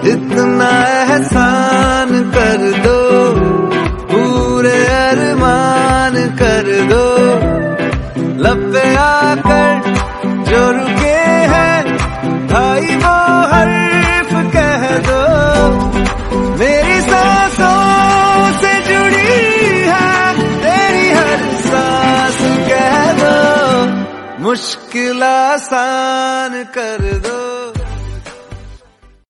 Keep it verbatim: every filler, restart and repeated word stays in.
इतना एहसान कर दो, पूरे अरमान कर दो, लब पे आकर जो रुके हैं भाई वो हर्फ कह दो। मेरी सांसों से जुड़ी है तेरी हर सांस कह दो, मुश्किल आसान कर दो।